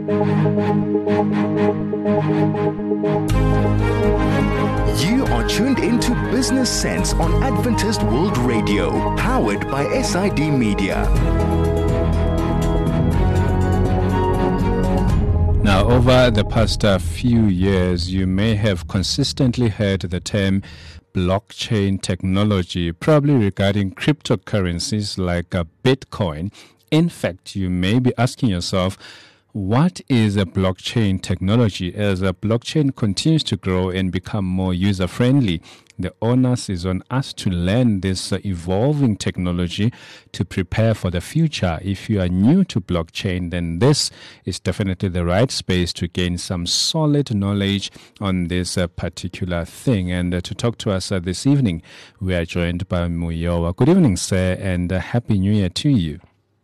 You are tuned into Business Sense on Adventist World Radio, powered by SID Media. Now, over the past few years, you may have consistently heard the term blockchain technology, probably regarding cryptocurrencies like Bitcoin. In fact, you may be asking yourself, what is a blockchain technology? As a blockchain continues to grow and become more user-friendly, the onus is on us to learn this evolving technology to prepare for the future. If you are new to blockchain, then this is definitely the right space to gain some solid knowledge on this particular thing. And to talk to us this evening, we are joined by Muyowa. Good evening, sir, and Happy New Year to you.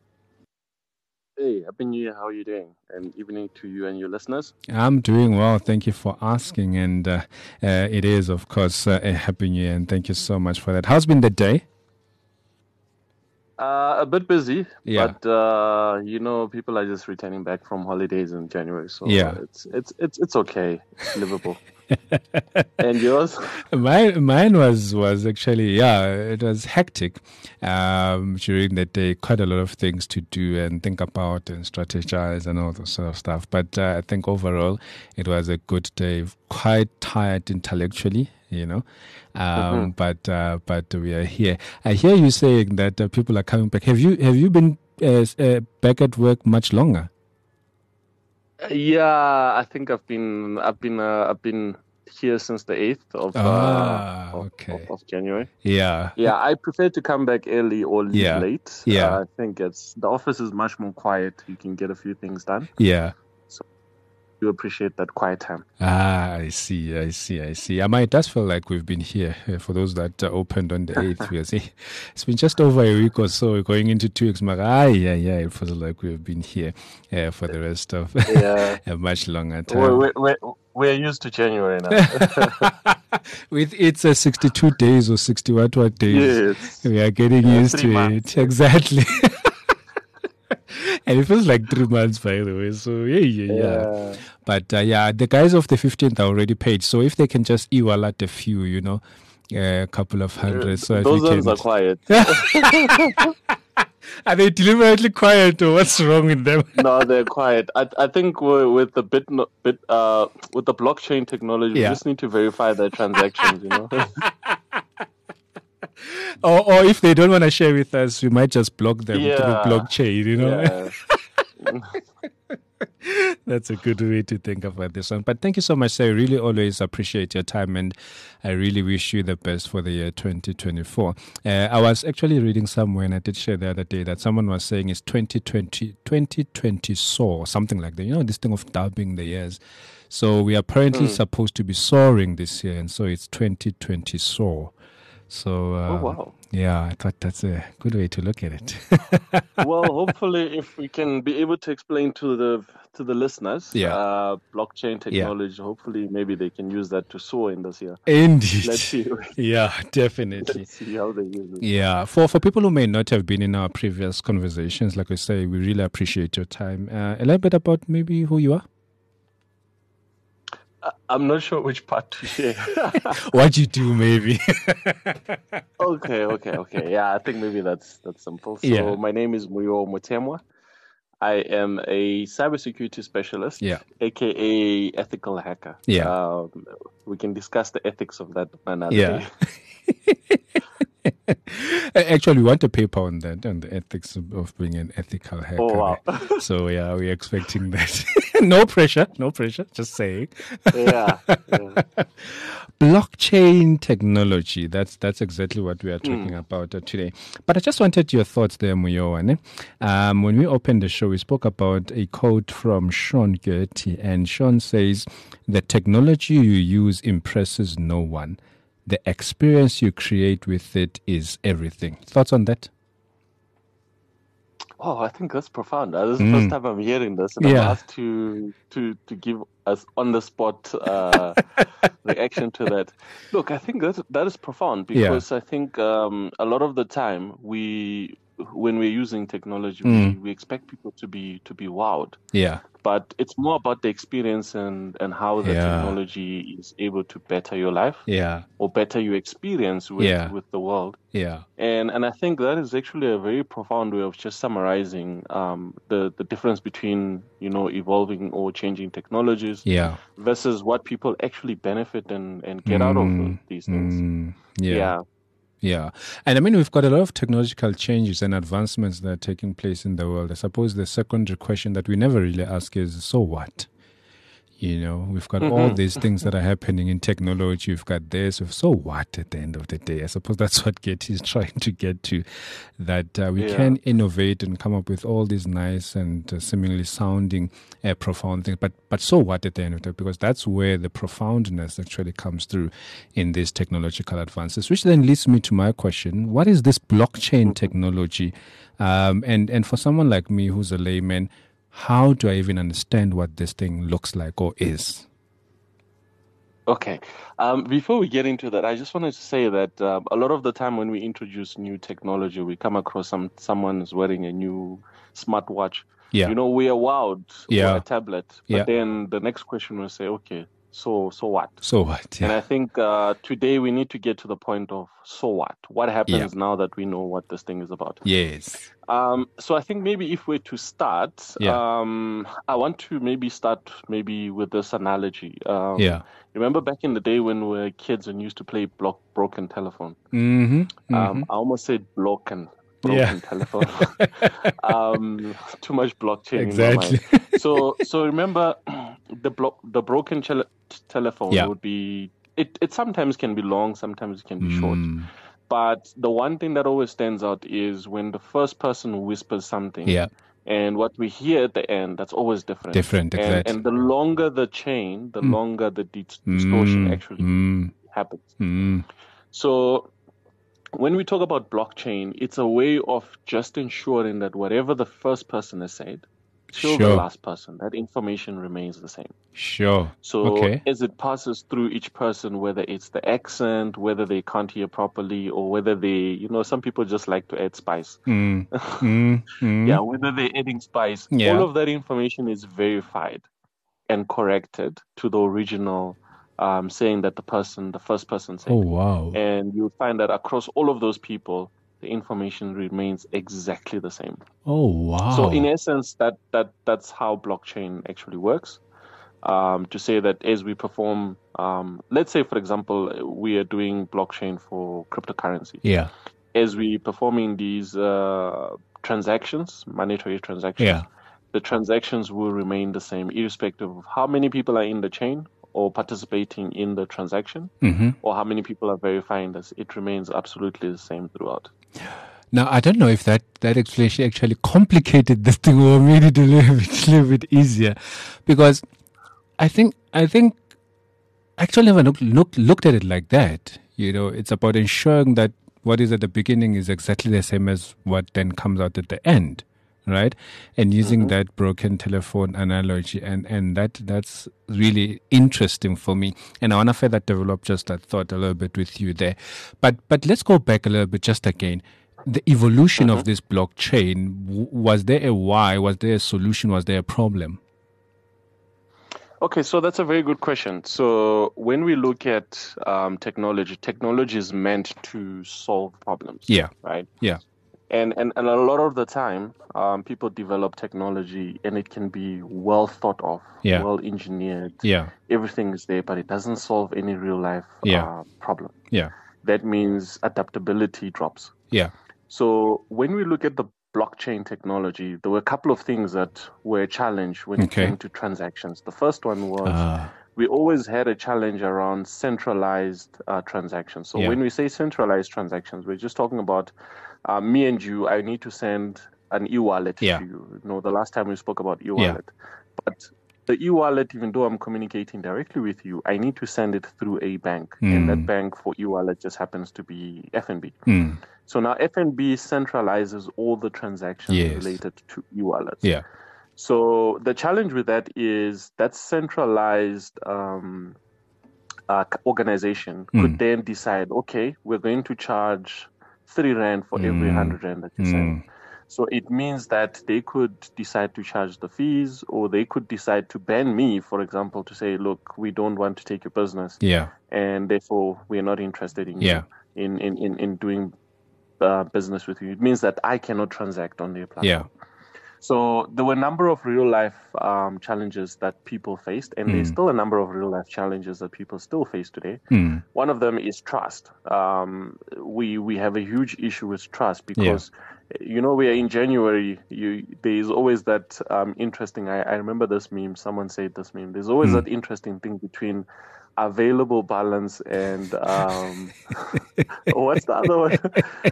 Hey, Happy New Year. How are you doing? And evening to you and your listeners. I'm doing well. Thank you for asking. And it is, of course, a Happy New Year. And thank you so much for that. How's been the day? A bit busy, Yeah. but people are just returning back from holidays in January, so Yeah. it's okay. It's livable. And yours? Mine was actually, it was hectic during the day. Quite a lot of things to do and think about and strategize and all that sort of stuff. But I think overall it was a good day. Quite tired intellectually, but we are here. I hear you saying that people are coming back. Have you been back at work much longer? Yeah, I think I've been here since the 8th of January. Yeah. Yeah, I prefer to come back early or leave late. Yeah. I think the office is much more quiet. You can get a few things done. Yeah. So you appreciate that quiet time. I see. It does feel like we've been here for those that opened on the 8th. We see it's been just over a week or so, going into 2 weeks. It feels like we've been here for the rest of a much longer time. We're used to January now. With it's 62 days or 61 days. Yes. We are getting used to months. it. Exactly. And it feels like 3 months, by the way. So, yeah. But, the guys of the 15th are already paid. So, if they can just e-wallet a few, a couple of hundred. So those ones are quiet. Are they deliberately quiet, or what's wrong with them? No, they're quiet. I think with the with the blockchain technology, we just need to verify their transactions. Or if they don't want to share with us, we might just block them through blockchain. Yeah. That's a good way to think about this one. But thank you so much, sir. I really always appreciate your time, and I really wish you the best for the year 2024. I was actually reading somewhere, and I did share the other day, that someone was saying it's 2020 soar, something like that. This thing of dubbing the years. So we are apparently supposed to be soaring this year, and so it's 2020 soar. So, wow. Yeah, I thought that's a good way to look at it. Well, hopefully, if we can be able to explain to the listeners, blockchain technology, hopefully maybe they can use that to soar in this year. Indeed. Let's see. Yeah, definitely. Let's see how they use it. Yeah, for people who may not have been in our previous conversations, like I say, we really appreciate your time. A little bit about maybe who you are? I'm not sure which part to share. What you do, maybe. Okay. Yeah, I think maybe that's simple. So my name is Muyowa Mutemwa. I am a cybersecurity specialist, aka ethical hacker. Yeah. We can discuss the ethics of that another day. Actually, we want a paper on that, on the ethics of being an ethical hacker. Oh, wow. So, we're expecting that. No pressure, just saying. Yeah. Blockchain technology, that's exactly what we are talking about today. But I just wanted your thoughts there, Muyowa. When we opened the show, we spoke about a quote from Sean Gertie, and Sean says, "The technology you use impresses no one. The experience you create with it is everything." Thoughts on that? Oh, I think that's profound. This is the first time I'm hearing this, and I'm asked to give us on the spot reaction to that. Look, I think that is profound, because I think a lot of the time when we're using technology, we expect people to be wowed. Yeah. but it's more about the experience and how the technology is able to better your life, or better your experience with the world. And I think that is actually a very profound way of just summarizing the difference between, evolving or changing technologies versus what people actually benefit and get out of these things. Yeah. And I mean, we've got a lot of technological changes and advancements that are taking place in the world. I suppose the secondary question that we never really ask is, so what? We've got all these things that are happening in technology. We've got this. So what at the end of the day? I suppose that's what Getty is trying to get to, that we can innovate and come up with all these nice and seemingly sounding profound things. But so what at the end of the day? Because that's where the profoundness actually comes through in these technological advances, which then leads me to my question. What is this blockchain technology? And for someone like me who's a layman, how do I even understand what this thing looks like or is? Okay. Before we get into that, I just wanted to say that a lot of the time when we introduce new technology, we come across someone who's wearing a new smartwatch. We are wowed or a tablet. But then the next question will say, okay, so what? So what? And I think today we need to get to the point of so what? What happens now that we know what this thing is about? Yes. So I think maybe if we're to start, I want to maybe start with this analogy. Remember back in the day when we were kids and used to play broken telephone? I almost said broken telephone. Too much blockchain in my mind. So remember the broken telephone would be, it sometimes can be long, sometimes it can be short. But the one thing that always stands out is when the first person whispers something, and what we hear at the end, that's always different. Exactly. And the longer the chain, the longer the distortion actually happens. So when we talk about blockchain, it's a way of just ensuring that whatever the first person has said, till the last person, that information remains the same. So as it passes through each person, whether it's the accent, whether they can't hear properly, or whether they, some people just like to add spice. Whether they're adding spice, all of that information is verified and corrected to the original saying that the first person said. Oh, wow. And you'll find that across all of those people, the information remains exactly the same. Oh, wow. So in essence, that's how blockchain actually works. To say that as we perform, let's say, for example, we are doing blockchain for cryptocurrency. As we performing these transactions, monetary transactions, the transactions will remain the same irrespective of how many people are in the chain or participating in the transaction, or how many people are verifying this. It remains absolutely the same throughout. Now, I don't know if that explanation actually complicated this thing or made it a little bit easier, because I think actually never looked at it like that. It's about ensuring that what is at the beginning is exactly the same as what then comes out at the end, right? And using that broken telephone analogy, and that's really interesting for me. And I want to further develop just that thought a little bit with you there. But let's go back a little bit just again. The evolution of this blockchain, was there a why? Was there a solution? Was there a problem? Okay, so that's a very good question. So when we look at technology is meant to solve problems. Right? And a lot of the time, people develop technology and it can be well thought of, well engineered. Everything is there, but it doesn't solve any real life problem. That means adaptability drops. So when we look at the blockchain technology, there were a couple of things that were a challenge when it came to transactions. The first one was we always had a challenge around centralized transactions. So when we say centralized transactions, we're just talking about me and you. I need to send an e-wallet to you. The last time we spoke about e-wallet. But the e-wallet, even though I'm communicating directly with you, I need to send it through a bank. And that bank for e-wallet just happens to be FNB. So now FNB centralizes all the transactions related to e-wallets. So the challenge with that is that centralized organization could then decide, okay, we're going to charge 3 Rand for every 100 Rand that you send. So it means that they could decide to charge the fees, or they could decide to ban me, for example, to say, look, we don't want to take your business. Yeah. And therefore we are not interested in Yeah. you, in doing business with you. It means that I cannot transact on their platform. Yeah. So there were a number of real life challenges that people faced, and there's still a number of real life challenges that people still face today. One of them is trust. We have a huge issue with trust because, we are in January. There's always that interesting. I remember this meme. Someone said this meme. There's always that interesting thing between available balance and what's the other one?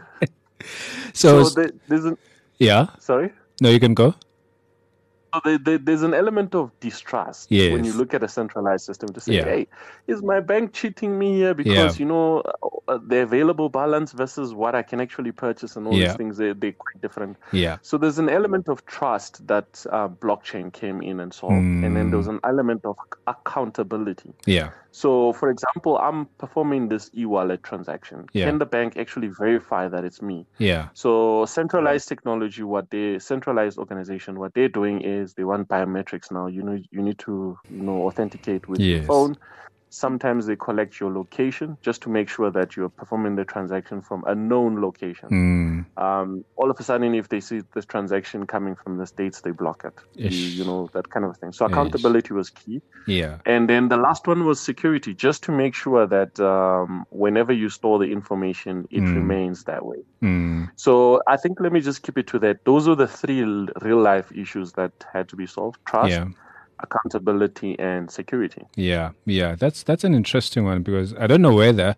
So there's an yeah. Sorry. No, you can go. So there's an element of distrust when you look at a centralized system to say, hey, is my bank cheating me here? Because, the available balance versus what I can actually purchase and all these things, they're quite different. Yeah. So there's an element of trust that blockchain came in and solved. And then there's an element of accountability. Yeah. So, for example, I'm performing this e-wallet transaction. Can the bank actually verify that it's me? Yeah. So centralized technology, centralized organization, what they're doing is they want biometrics now. You need to authenticate with your phone. Sometimes they collect your location just to make sure that you're performing the transaction from a known location. All of a sudden, if they see this transaction coming from the States, they block it. That kind of thing. So accountability was key. Yeah. And then the last one was security, just to make sure that whenever you store the information, it remains that way. So I think let me just keep it to that. Those are the three real life issues that had to be solved: trust, accountability, and security. Yeah. That's an interesting one, because I don't know whether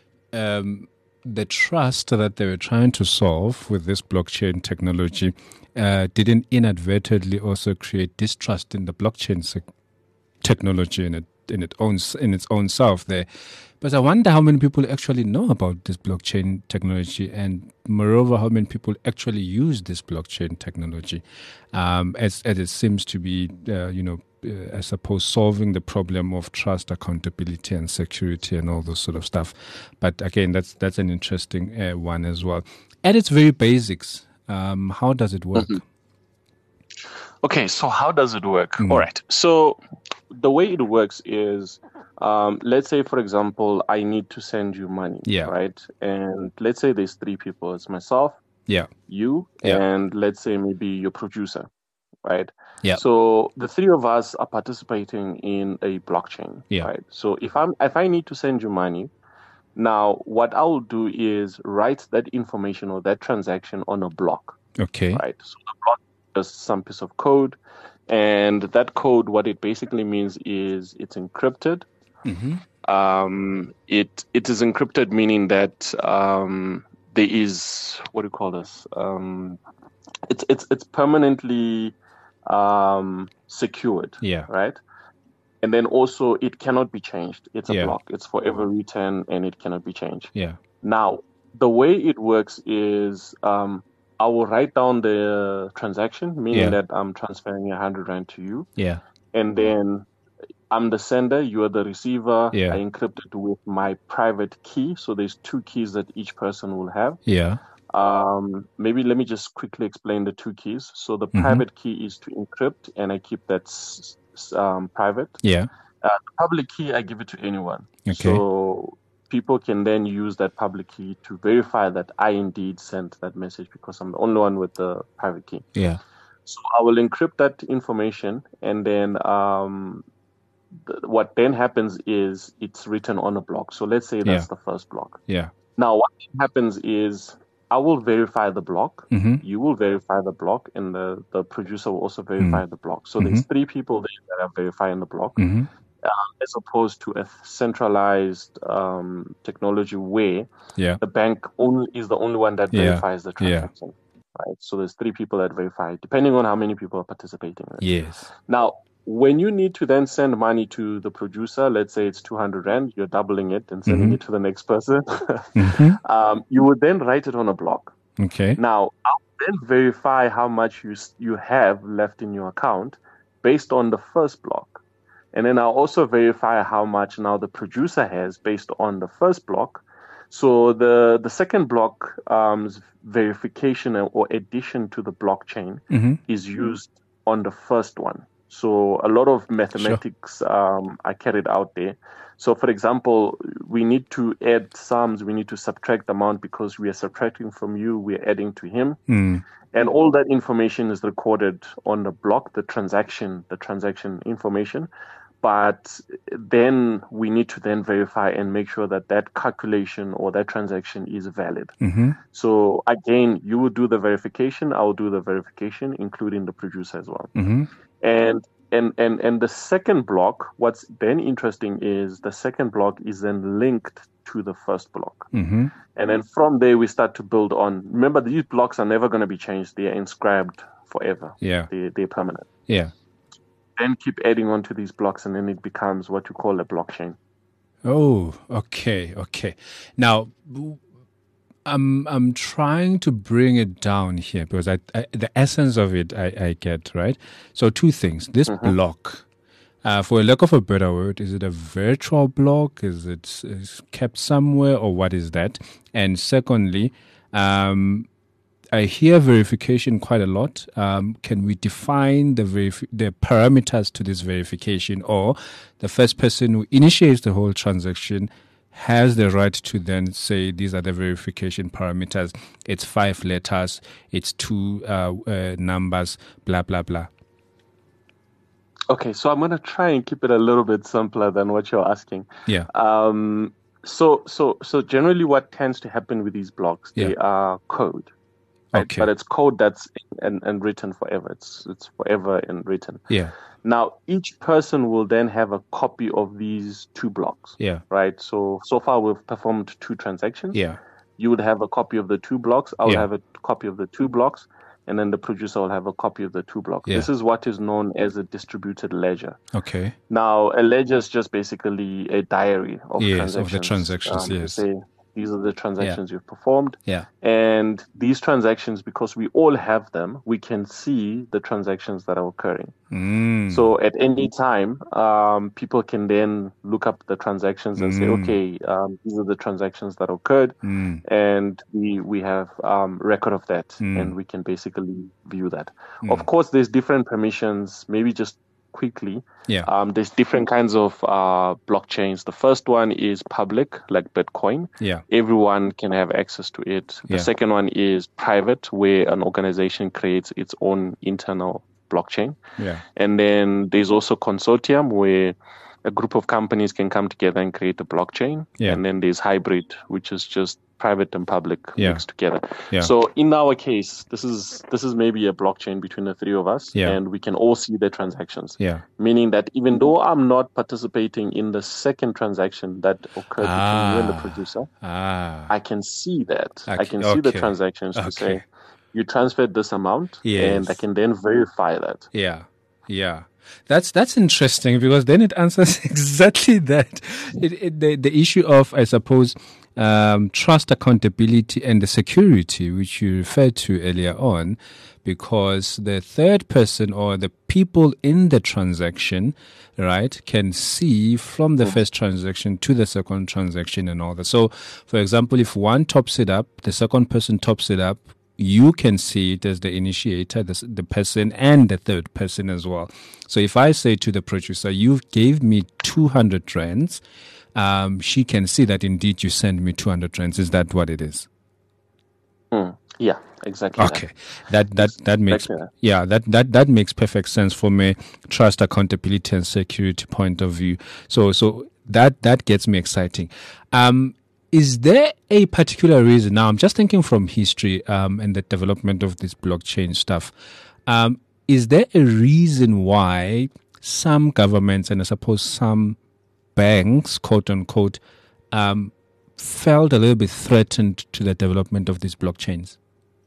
the trust that they were trying to solve with this blockchain technology didn't inadvertently also create distrust in the blockchain technology in its own self there. But I wonder how many people actually know about this blockchain technology, and moreover, how many people actually use this blockchain technology, as it seems to be, I suppose, solving the problem of trust, accountability, and security, and all those sort of stuff. But again, that's an interesting one as well. At its very basics, how does it work? Okay, so how does it work? All right. So the way it works is, let's say, for example, I need to send you money, right? And let's say there's three people. It's myself, you, and let's say maybe your producer, right? Yeah. So the three of us are participating in a blockchain, right? So if I need to send you money, now what I will do is write that information or that transaction on a block. Okay. Right. So the block is some piece of code, and that code, what it basically means is it's encrypted. It is encrypted, meaning that there is, what do you call this? It's permanently secured. Yeah. Right. And then also it cannot be changed. It's a block. It's forever written, and it cannot be changed. Yeah. Now the way it works is, I will write down the transaction, meaning that I'm transferring 100 Rand to you. Yeah. And then I'm the sender, you are the receiver. I encrypt it with my private key. So there's two keys that each person will have. Yeah. Maybe let me just quickly explain the two keys. So the private key is to encrypt, and I keep that private. Yeah. The public key, I give it to anyone. Okay. So people can then use that public key to verify that I indeed sent that message, because I'm the only one with the private key. Yeah. So I will encrypt that information, and then what then happens is it's written on a block. So let's say that's the first block. Yeah. Now what happens is I will verify the block, you will verify the block, and the producer will also verify the block. So there's three people there that are verifying the block. As opposed to a centralized technology where the bank is the only one that verifies the transaction. Right? So there's three people that verify, depending on how many people are participating. Right? Yes. Now, when you need to then send money to the producer, let's say it's 200 Rand, you're doubling it and sending it to the next person. You would then write it on a block. Okay. Now, I'll then verify how much you have left in your account based on the first block. And then I'll also verify how much now the producer has based on the first block. So the second block verification or addition to the blockchain is used on the first one. So a lot of mathematics are carried out there. So, for example, we need to add sums, we need to subtract the amount because we are subtracting from you, we are adding to him. And all that information is recorded on the block, the transaction information. But then we need to then verify and make sure that that calculation or that transaction is valid. So again, you will do the verification, I will do the verification, including the producer as well. And the second block, what's then interesting is the second block is then linked to the first block. And then from there, we start to build on. Remember, these blocks are never going to be changed. They are inscribed forever. They're permanent. Then keep adding on to these blocks, and then it becomes what you call a blockchain. Oh, okay. Now, I'm trying to bring it down here because the essence of it I get, right? So two things. This block, for lack of a better word, is it a virtual block? Is it kept somewhere, or what is that? And secondly, I hear verification quite a lot. Can we define the parameters to this verification, or the first person who initiates the whole transaction has the right to then say these are the verification parameters? It's 5 letters, it's 2 numbers, blah, blah, blah. Okay, so I'm going to try and keep it a little bit simpler than what you're asking. So generally what tends to happen with these blocks, they are code. Right? Okay. But it's code that's and written forever. It's forever and written. Now, each person will then have a copy of these 2 blocks. Right? So far we've performed 2 transactions. You would have a copy of the 2 blocks. I will have a copy of the 2 blocks. And then the producer will have a copy of the 2 blocks. This is what is known as a distributed ledger. Okay. Now, a ledger is just basically a diary of transactions. Of the transactions, Say, these are the transactions you've performed. And these transactions, because we all have them, we can see the transactions that are occurring. So at any time, people can then look up the transactions and say, okay, these are the transactions that occurred. And we have record of that. And we can basically view that. Of course, there's different permissions, maybe just quickly. There's different kinds of blockchains. The first one is public, like Bitcoin. Everyone can have access to it. The second one is private, where an organization creates its own internal blockchain. And then there's also consortium, where a group of companies can come together and create a blockchain. And then there's hybrid, which is just private and public mixed together. So in our case, this is maybe a blockchain between the 3 of us, and we can all see the transactions. Meaning that even though I'm not participating in the second transaction that occurred between you and the producer, I can see that. I can see the transactions to say, you transferred this amount, and I can then verify that. That's interesting, because then it answers exactly that. The issue of, I suppose, trust, accountability, and the security, which you referred to earlier on, because the third person or the people in the transaction, right, can see from the first transaction to the second transaction and all that. So, for example, if one tops it up, the second person tops it up, you can see it as the initiator, the person, and the third person as well. So if I say to the producer, you gave me 200 rands, she can see that indeed you sent me 200 rands. Is that what it is? Yeah, exactly. Okay, that makes that makes perfect sense from a trust, accountability, and security point of view. So that gets me exciting. Is there a particular reason? Now, I'm just thinking from history and the development of this blockchain stuff. Is there a reason why some governments, and I suppose some banks, quote unquote, felt a little bit threatened to the development of these blockchains?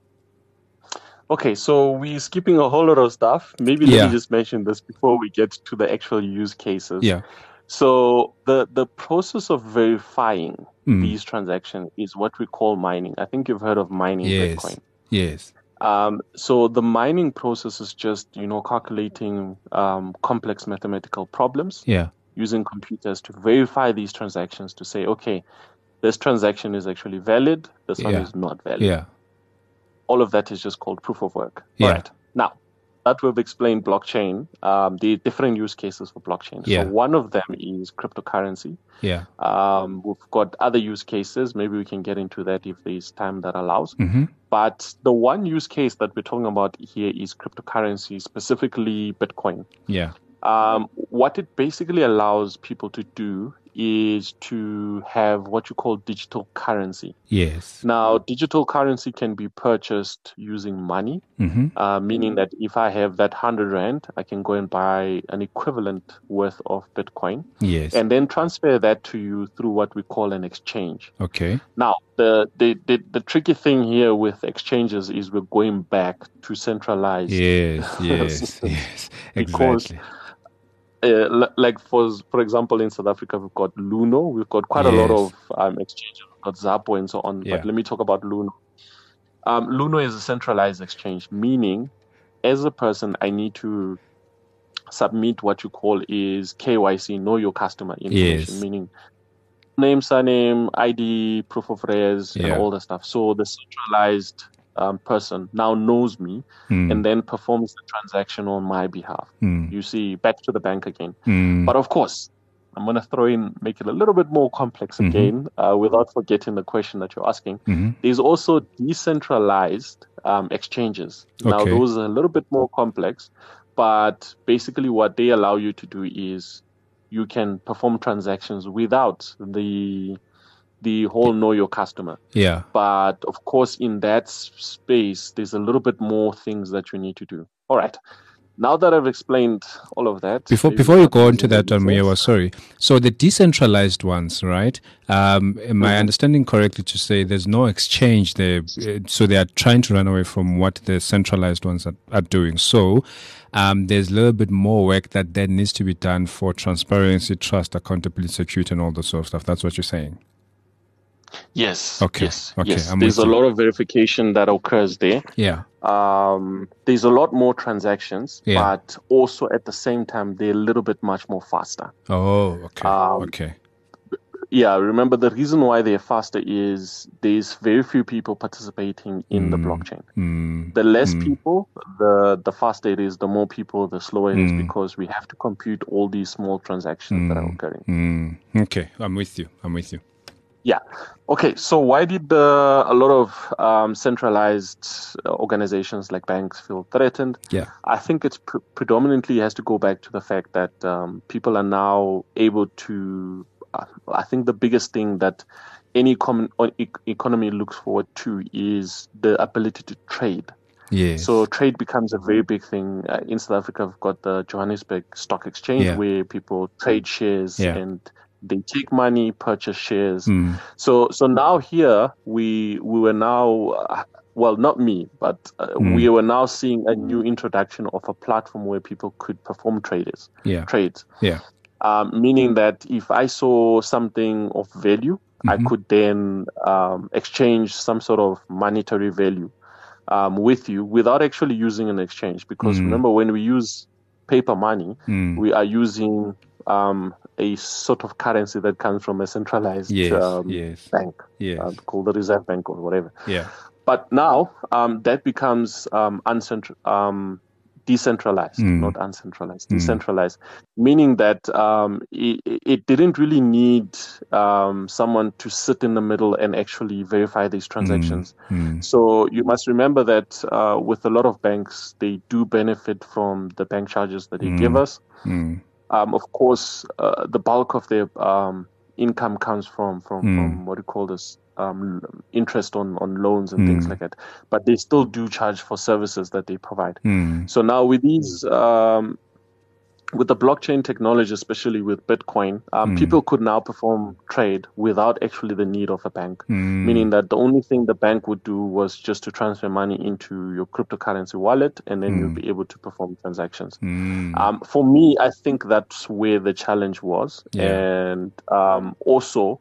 Okay, so we're skipping a whole lot of stuff. Maybe let me just mention this before we get to the actual use cases. So the process of verifying these transactions is what we call mining. I think you've heard of mining Bitcoin. Yes. So the mining process is just, calculating complex mathematical problems using computers to verify these transactions to say, okay, this transaction is actually valid, this one is not valid. Yeah. All of that is just called proof of work. Yeah. All right. Now, that we've explained blockchain, the different use cases for blockchain. Yeah. So one of them is cryptocurrency. Yeah. We've got other use cases. Maybe we can get into that if there's time that allows. Mm-hmm. But the one use case that we're talking about here is cryptocurrency, specifically Bitcoin. Yeah. What it basically allows people to do is to have what you call digital currency. Yes. Now, digital currency can be purchased using money, meaning that if I have that 100 Rand, I can go and buy an equivalent worth of Bitcoin. Yes. And then transfer that to you through what we call an exchange. Okay. Now, the tricky thing here with exchanges is we're going back to centralized. Yes. Exactly. Because, like for example, in South Africa, we've got Luno. We've got quite a lot of exchanges. We've got Zapo and so on. Yeah. But let me talk about Luno. Luno is a centralized exchange, meaning as a person, I need to submit what you call is KYC, know your customer information, meaning name, surname, ID, proof of res, and all the stuff. So the centralized person now knows me and then performs the transaction on my behalf. You see, back to the bank again. But of course, I'm going to make it a little bit more complex again, without forgetting the question that you're asking. There's also decentralized exchanges. Now, those are a little bit more complex, but basically what they allow you to do is you can perform transactions without the whole know your customer. Yeah. But of course, in that space, there's a little bit more things that you need to do. All right. Now that I've explained all of that. Before you go into that, Muyiwa, sorry. So the decentralized ones, right? Am I understanding correctly to say there's no exchange there? So they are trying to run away from what the centralized ones are doing. So there's a little bit more work that then needs to be done for transparency, trust, accountability, security, and all that sort of stuff. That's what you're saying? Yes. Okay. Yes. There's a lot of verification that occurs there. Yeah. There's a lot more transactions, but also at the same time, they're a little bit much more faster. Oh, okay. Okay. Yeah, remember the reason why they're faster is there's very few people participating in the blockchain. The less people, the faster it is. The more people, the slower it is, because we have to compute all these small transactions that are occurring. Okay, I'm with you. Yeah. Okay. So why did a lot of centralized organizations like banks feel threatened? Yeah. I think it's predominantly has to go back to the fact that people are now able to. I think the biggest thing that any economy looks forward to is the ability to trade. Yes. So trade becomes a very big thing. In South Africa, we've got the Johannesburg Stock Exchange where people trade shares and they take money, purchase shares. So now here we were now, well, not me, but we were now seeing a new introduction of a platform where people could perform trades. Yeah. Meaning that if I saw something of value, I could then exchange some sort of monetary value with you without actually using an exchange. Because remember, when we use paper money, we are using a sort of currency that comes from a centralized bank called the Reserve Bank or whatever. Yeah. But now that becomes decentralized, not uncentralized, decentralized, meaning that it didn't really need someone to sit in the middle and actually verify these transactions. So you must remember that with a lot of banks, they do benefit from the bank charges that they give us. Of course, the bulk of their income comes from what do you call this? Interest on loans and things like that. But they still do charge for services that they provide. So now with these, with the blockchain technology, especially with Bitcoin, people could now perform trade without actually the need of a bank. Meaning that the only thing the bank would do was just to transfer money into your cryptocurrency wallet, and then you'll be able to perform transactions. For me, I think that's where the challenge was. And also,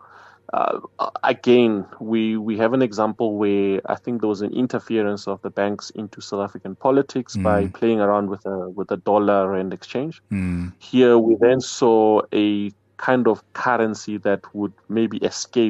again, we have an example where I think there was an interference of the banks into South African politics by playing around with a dollar and exchange. Here we then saw a kind of currency that would maybe escape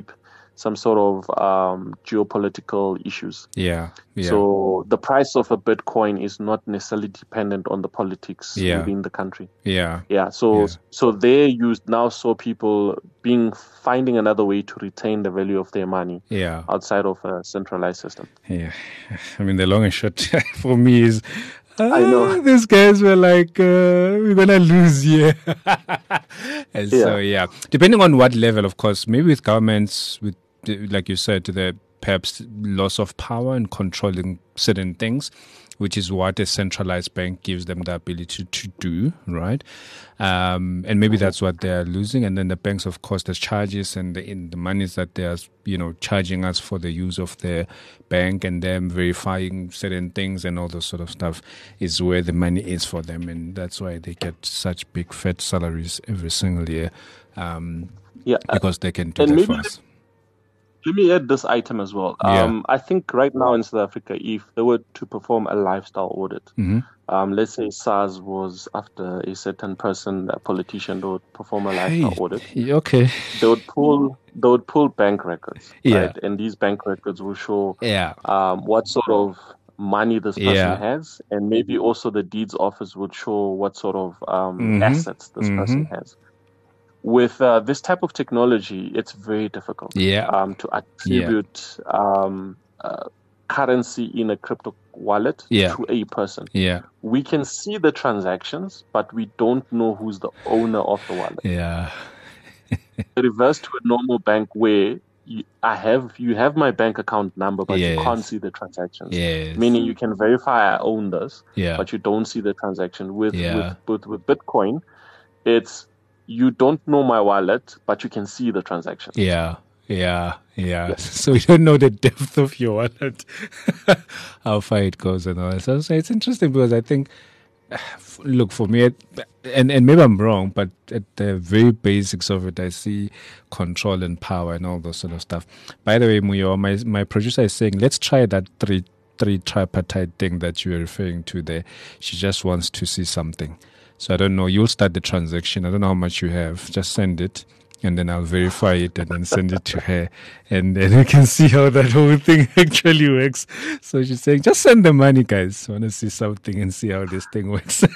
some sort of geopolitical issues. Yeah. So the price of a Bitcoin is not necessarily dependent on the politics within the country. So they now saw people finding another way to retain the value of their money outside of a centralized system. Yeah. I mean, the long and short for me is, I know these guys were like, we're going to lose here. And so, depending on what level, of course, maybe with governments, with, like you said, the perhaps loss of power and controlling certain things, which is what a centralized bank gives them the ability to do, right? And maybe that's what they're losing. And then the banks, of course, there's charges and the monies that they're, charging us for the use of their bank and them verifying certain things and all those sort of stuff is where the money is for them. And that's why they get such big fat salaries every single year, because they can do that for us. Let me add this item as well. I think right now in South Africa, if they were to perform a lifestyle audit, let's say SARS was after a certain person, a politician, they would perform a lifestyle audit. Okay. They would pull bank records, right? And these bank records will show what sort of money this person has, and maybe also the deeds office would show what sort of assets this person has. With this type of technology, it's very difficult to attribute currency in a crypto wallet to a person. We can see the transactions, but we don't know who's the owner of the wallet. Reverse to a normal bank where you have my bank account number, but you can't see the transactions. Meaning you can verify I own this, but you don't see the transaction. With Bitcoin, it's you don't know my wallet, but you can see the transaction. So you don't know the depth of your wallet, how far it goes and all that. So it's interesting because I think, look, for me, and maybe I'm wrong, but at the very basics of it, I see control and power and all those sort of stuff. By the way, Muyo, my producer is saying, let's try that three tripartite thing that you were referring to there. She just wants to see something. So I don't know. You'll start the transaction. I don't know how much you have. Just send it, and then I'll verify it and then send it to her. And then we can see how that whole thing actually works. So she's saying, just send the money, guys. I want to see something and see how this thing works. So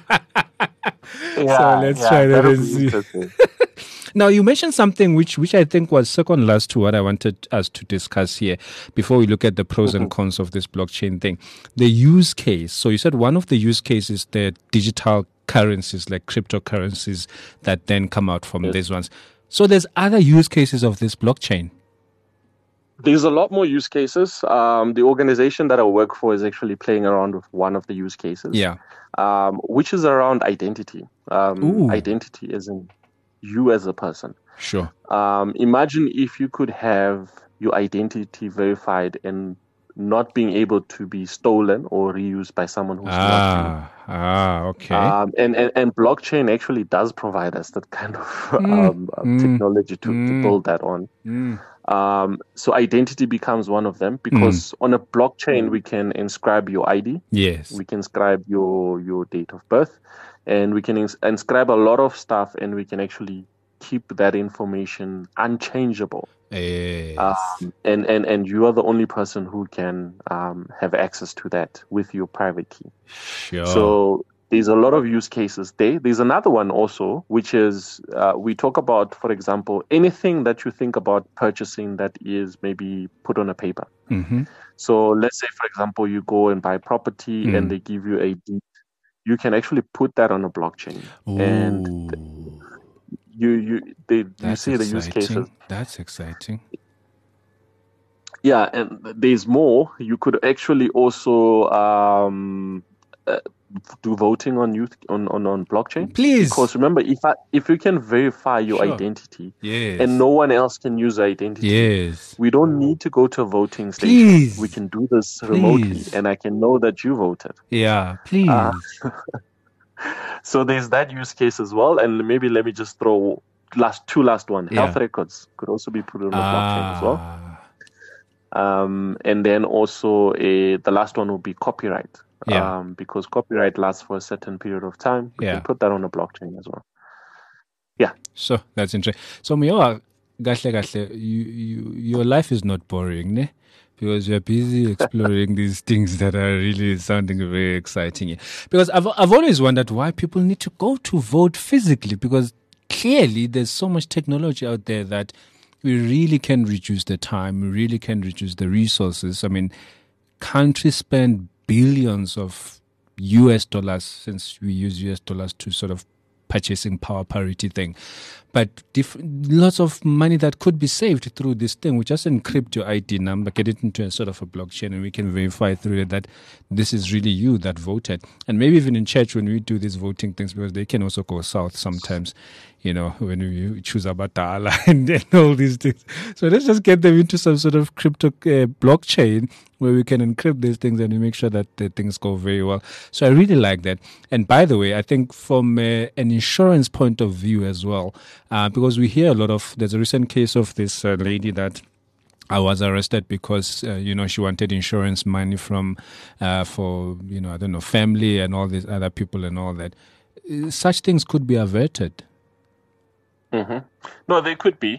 let's try that and see. Now, you mentioned something which I think was second last to what I wanted us to discuss here before we look at the pros and cons of this blockchain thing. The use case. So you said one of the use cases, the digital currencies like cryptocurrencies that then come out from these ones. So there's other use cases of this blockchain. There's a lot more use cases. The organization that I work for is actually playing around with one of the use cases, which is around identity. Identity as in you as a person. Sure. Imagine if you could have your identity verified and not being able to be stolen or reused by someone who's not you. Okay. And blockchain actually does provide us that kind of technology to build that on. So identity becomes one of them because on a blockchain we can inscribe your ID. Yes. We can inscribe your date of birth, and we can inscribe a lot of stuff, and we can actually keep that information unchangeable. Yes. And you are the only person who can have access to that with your private key. Sure. So there's a lot of use cases there. There's another one also, which is we talk about, for example, anything that you think about purchasing that is maybe put on a paper. So let's say, for example, you go and buy property and they give you a deed. You can actually put that on a blockchain. And you see the use cases. That's exciting. Yeah, and there's more. You could actually also do voting on blockchain. Please, because remember, if you can verify your identity, and no one else can use identity, we don't need to go to a voting station. We can do this remotely, and I can know that you voted. Yeah, please. So there's that use case as well, and maybe let me just throw last one. Health records could also be put on the blockchain as well. And then also the last one would be copyright. Because copyright lasts for a certain period of time. You can put that on a blockchain as well. Yeah. So that's interesting. So Muyo, your life is not boring, ne? Because you're busy exploring these things that are really sounding very exciting. Because I've always wondered why people need to go to vote physically, because clearly there's so much technology out there that we really can reduce the time, we really can reduce the resources. I mean, countries spend billions of US dollars, since we use US dollars to sort of purchasing power parity thing, but lots of money that could be saved through this thing. We just encrypt your ID number, get it into a sort of a blockchain, and we can verify through it that this is really you that voted. And maybe even in church when we do these voting things, because they can also go south sometimes, you know, when we choose Abatala and all these things. So let's just get them into some sort of crypto blockchain where we can encrypt these things and we make sure that the things go very well. So I really like that. And by the way, I think from an insurance point of view as well, because we hear a lot of, there's a recent case of this lady that I was arrested because, she wanted insurance money from, for, I don't know, family and all these other people and all that. Such things could be averted. Mm-hmm. No, they could be.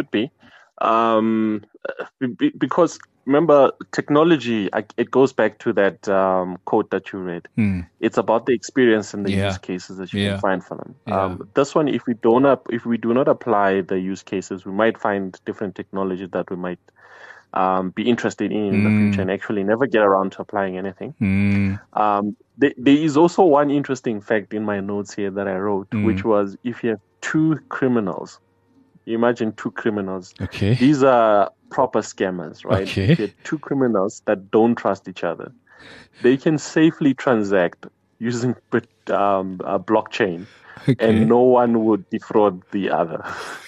Because remember, technology, it goes back to that quote that you read. It's about the experience and the use cases that you can find for them. This one, if we do not apply the use cases, we might find different technology that we might be interested in the future and actually never get around to applying anything. There is also one interesting fact in my notes here that I wrote, which was, if you have two criminals, imagine two criminals. Okay. These are proper scammers, right? Okay. If you have two criminals that don't trust each other, they can safely transact using a blockchain, and no one would defraud the other.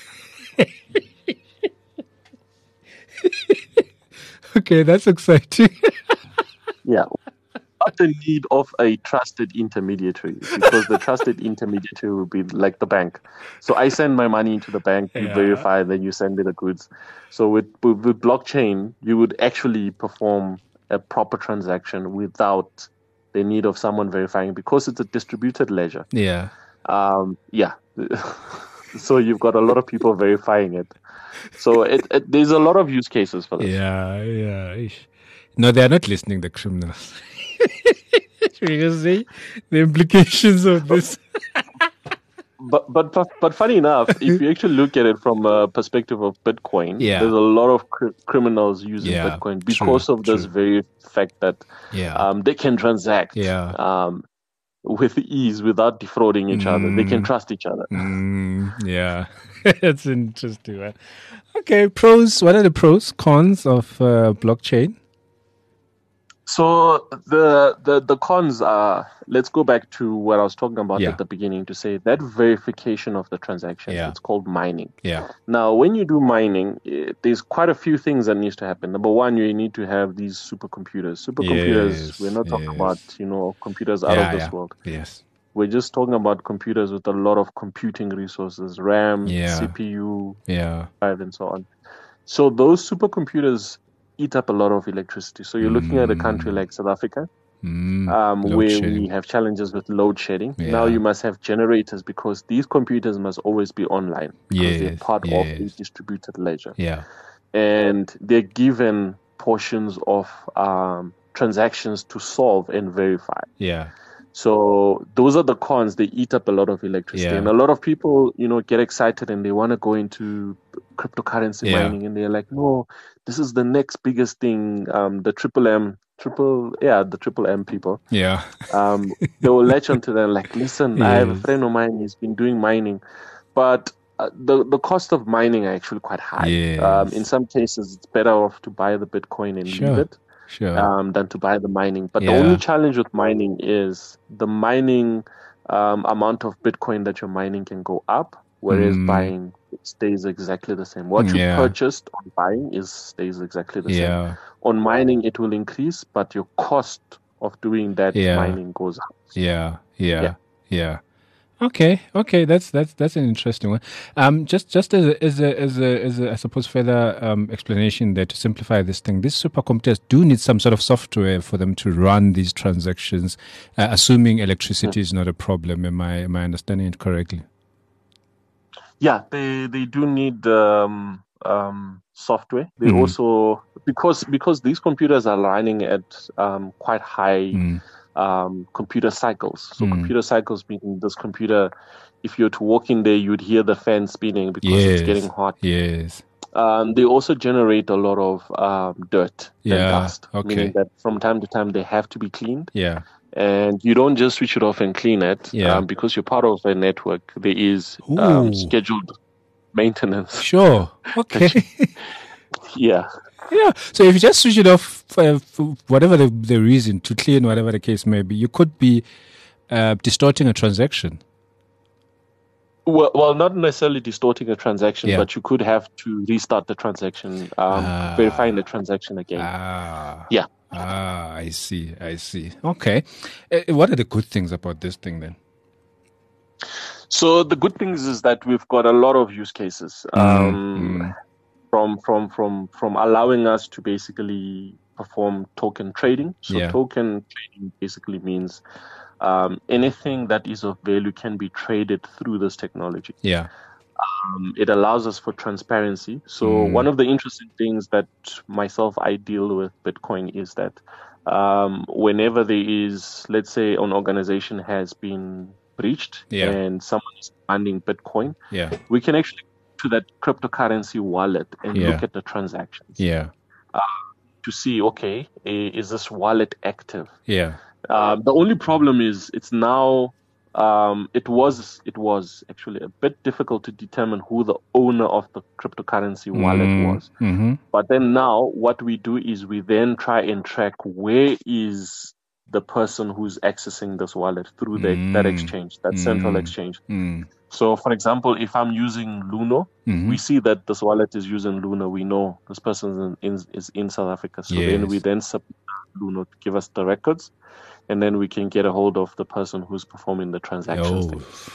Okay, that's exciting. Yeah. Not the need of a trusted intermediary, because the trusted intermediary will be like the bank. So I send my money into the bank, you verify, then you send me the goods. So with blockchain, you would actually perform a proper transaction without the need of someone verifying, because it's a distributed ledger. Yeah. So you've got a lot of people verifying it. So there's a lot of use cases for this. Yeah. No, they're not listening, the criminals. Because the implications of this. But funny enough, if you actually look at it from a perspective of Bitcoin, there's a lot of criminals using Bitcoin because of this very fact that they can transact with ease without defrauding each other. They can trust each other. That's interesting, right? Okay, pros. What are the pros, cons of blockchain? So the cons are, let's go back to what I was talking about at the beginning, to say that verification of the transaction, it's called mining. Now, when you do mining, there's quite a few things that needs to happen. Number one, you need to have these supercomputers. We're not talking about, computers out of this world. We're just talking about computers with a lot of computing resources, RAM, CPU, drive, and so on. So those supercomputers eat up a lot of electricity. So you're looking at a country like South Africa, where we have challenges with load shedding. Now you must have generators, because these computers must always be online, because they're part of a distributed ledger. And they're given portions of transactions to solve and verify. So those are the cons. They eat up a lot of electricity. And a lot of people, get excited and they want to go into cryptocurrency mining, and they're like, no, this is the next biggest thing. The triple M people. They will latch onto them like, listen, I have a friend of mine, he's been doing mining. But the cost of mining are actually quite high. In some cases, it's better off to buy the Bitcoin and leave it. Than to buy the mining. But the only challenge with mining is the mining amount of Bitcoin that you're mining can go up, whereas buying stays exactly the same. What you purchased on buying stays exactly the same. On mining, it will increase, but your cost of doing that mining goes up. Okay, that's an interesting one. Just as a I suppose further explanation there to simplify this thing. These supercomputers do need some sort of software for them to run these transactions, assuming electricity is not a problem. Am I understanding it correctly? Yeah, they do need software. They also because these computers are running at quite high computer cycles. So computer cycles meaning this computer, if you're to walk in there, you'd hear the fan spinning because it's getting hot. Yes. They also generate a lot of dirt and dust, okay. meaning that from time to time they have to be cleaned. Yeah. And you don't just switch it off and clean it because you're part of a network. There is scheduled maintenance. Sure. Okay. Yeah. Yeah. So if you just switch it off for whatever the reason, to clean whatever the case may be, you could be distorting a transaction. Well, not necessarily distorting a transaction, but you could have to restart the transaction, verifying the transaction again. Yeah. I see. Okay. What are the good things about this thing then? So the good things is that we've got a lot of use cases from allowing us to basically perform token trading. So token trading basically means anything that is of value can be traded through this technology. Yeah. It allows us for transparency. So one of the interesting things that I deal with Bitcoin is that whenever there is, let's say, an organization has been breached and someone is demanding Bitcoin, we can actually go to that cryptocurrency wallet and look at the transactions. Yeah. To see, okay, is this wallet active? Yeah. The only problem is it's now it was actually a bit difficult to determine who the owner of the cryptocurrency wallet was. But then now what we do is we then try and track where is the person who's accessing this wallet through that exchange, that central exchange. So, for example, if I'm using Luno, we see that this wallet is using Luno. We know this person is in South Africa. So then we submit Luno to give us the records, and then we can get a hold of the person who's performing the transactions.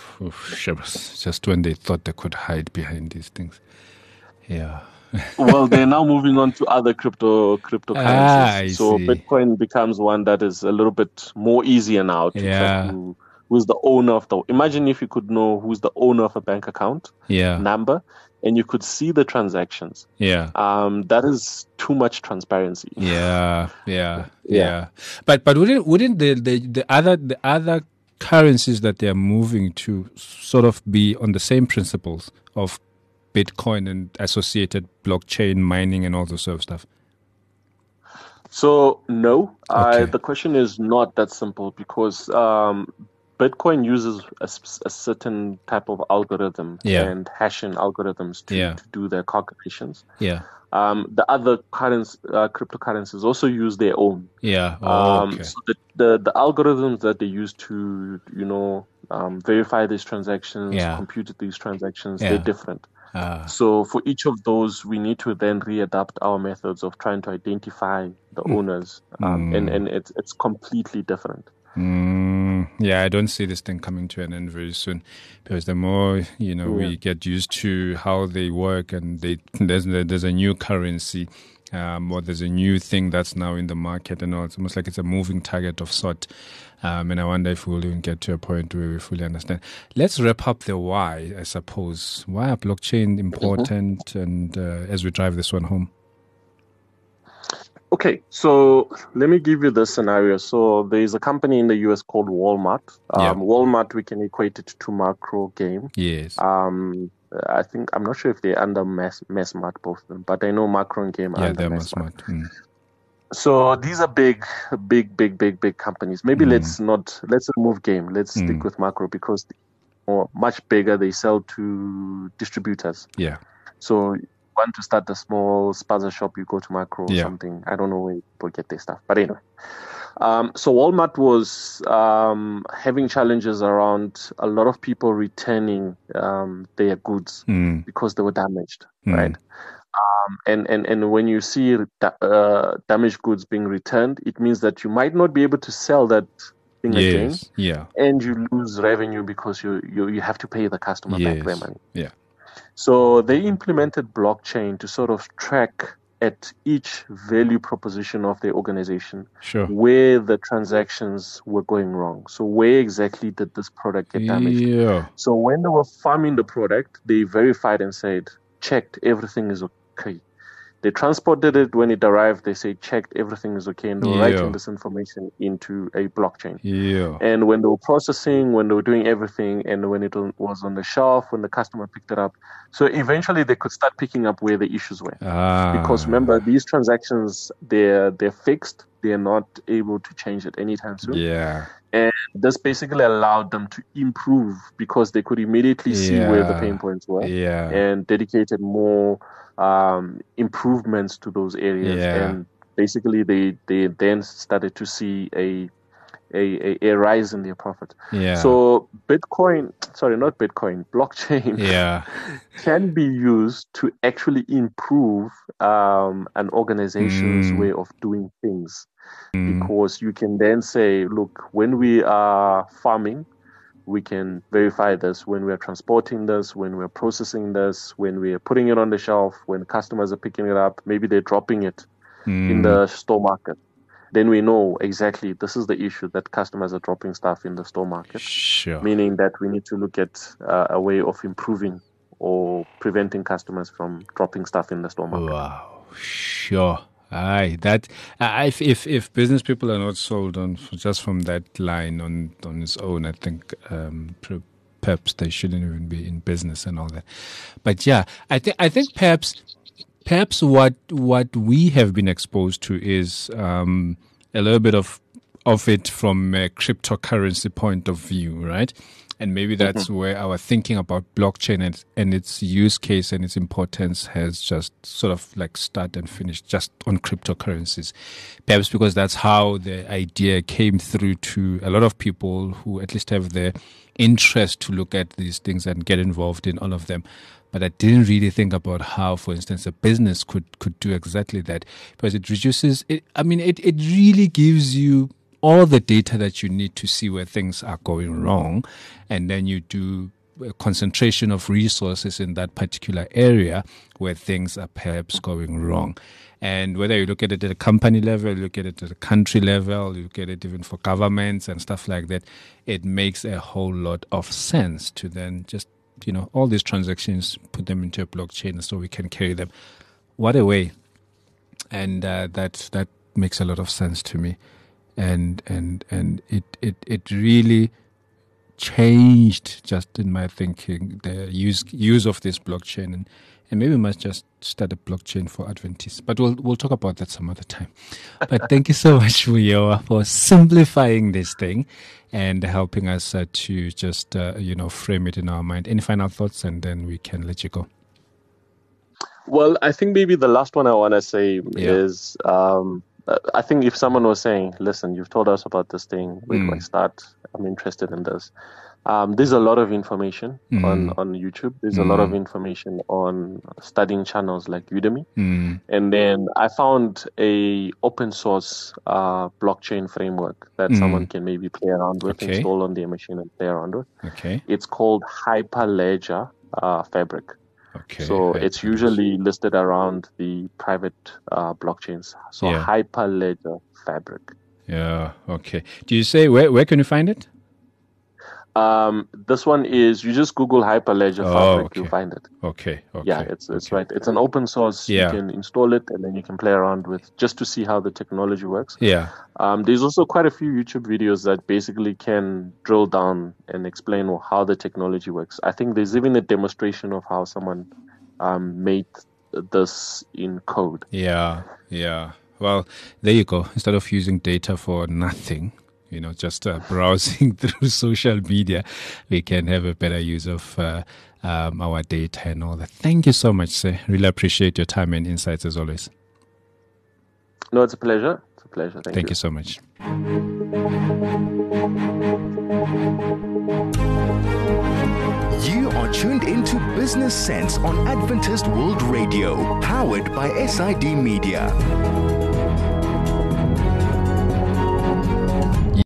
Just when they thought they could hide behind these things. Yeah. Well, they're now moving on to other cryptocurrencies. So Bitcoin becomes one that is a little bit more easier now to track who's the owner of the. Imagine if you could know who's the owner of a bank account number, and you could see the transactions. Yeah. That is too much transparency. Yeah. But wouldn't the other currencies that they are moving to sort of be on the same principles of Bitcoin and associated blockchain mining and all this sort of stuff? So no, the question is not that simple because Bitcoin uses a certain type of algorithm and hashing algorithms to do their calculations. Yeah. The other cryptocurrencies also use their own. Yeah. So the algorithms that they use to verify these transactions, compute these transactions, they're different. So for each of those, we need to then readapt our methods of trying to identify the owners, and it's completely different. Yeah, I don't see this thing coming to an end very soon because the more we get used to how they work, and there's a new currency, or there's a new thing that's now in the market, and all. It's almost like it's a moving target of sort. And I wonder if we'll even get to a point where we fully understand. Let's wrap up the why, I suppose. Why are blockchain important, and as we drive this one home? Okay, so let me give you this scenario. So there's a company in the US called Walmart. Walmart, we can equate it to Macro Game. Yes. I'm not sure if they're under Massmart, both of them, but I know Macro and Game are under they're Massmart. So these are big companies. Maybe let's remove Game. Let's stick with Macro because they're much bigger. They sell to distributors. Yeah. So want to start a small spaza shop, you go to Macro or something. I don't know where people get their stuff. But anyway. So Walmart was having challenges around a lot of people returning their goods because they were damaged, right? And when you see damaged goods being returned, it means that you might not be able to sell that thing again. Yeah. And you lose revenue because you have to pay the customer back their money. Yeah. So they implemented blockchain to sort of track at each value proposition of their organization, sure, where the transactions were going wrong. So where exactly did this product get damaged? Yeah. So when they were farming the product, they verified and said, checked, everything is okay. They transported it. When it arrived, they say checked, everything is okay, and they were writing this information into a blockchain. Yeah. And when they were processing, when they were doing everything, and when it was on the shelf, when the customer picked it up, so eventually they could start picking up where the issues were. Because remember, these transactions, they're fixed. They're not able to change it anytime soon. Yeah. And this basically allowed them to improve because they could immediately see where the pain points were and dedicated more improvements to those areas. And basically they then started to see a rise in their profit. So blockchain can be used to actually improve an organization's way of doing things. Because you can then say, look, when we are farming, we can verify this. When we are transporting this, when we're processing this, when we're putting it on the shelf, when customers are picking it up, maybe they're dropping it in the store market. Then we know exactly this is the issue, that customers are dropping stuff in the store market. Sure. Meaning that we need to look at a way of improving or preventing customers from dropping stuff in the store market. Wow. Sure. If business people are not sold on just from that line on its own, I think perhaps they shouldn't even be in business and all that. But yeah, I think perhaps what we have been exposed to is a little bit of it from a cryptocurrency point of view, right? And maybe that's where our thinking about blockchain and its use case and its importance has just sort of like start and finish just on cryptocurrencies. Perhaps because that's how the idea came through to a lot of people who at least have the interest to look at these things and get involved in all of them. But I didn't really think about how, for instance, a business could do exactly that, because it reduces it. I mean, it really gives you all the data that you need to see where things are going wrong, and then you do a concentration of resources in that particular area where things are perhaps going wrong. And whether you look at it at a company level, you look at it at a country level, you look at it even for governments and stuff like that, it makes a whole lot of sense to then just, all these transactions, put them into a blockchain so we can carry them. What a way. And that makes a lot of sense to me. And it really changed just in my thinking the use of this blockchain, and maybe we must just start a blockchain for Adventists. But we'll talk about that some other time. But thank you so much, Muyowa, for simplifying this thing and helping us to just frame it in our mind. Any final thoughts, and then we can let you go. Well, I think maybe the last one I want to say is. I think if someone was saying, listen, you've told us about this thing, where do I start? I'm interested in this. There's a lot of information on YouTube. There's a lot of information on studying channels like Udemy. And then I found a open source blockchain framework that someone can maybe play around with, install on their machine and play around with. It's called Hyperledger Fabric. So it's usually listed around the private blockchains. So Hyperledger Fabric. Yeah. Okay. Do you say where can you find it? This one is, you just Google Hyperledger Fabric, you'll find it. Okay. Yeah, it's right. It's an open source. You can install it and then you can play around with just to see how the technology works. Yeah. There's also quite a few YouTube videos that basically can drill down and explain how the technology works. I think there's even a demonstration of how someone made this in code. Yeah. Well, there you go. Instead of using data for nothing, just browsing through social media, we can have a better use of our data and all that. Thank you so much, sir. Really appreciate your time and insights as always. No, it's a pleasure. It's a pleasure. Thank you so much. You are tuned into Business Sense on Adventist World Radio, powered by SID Media.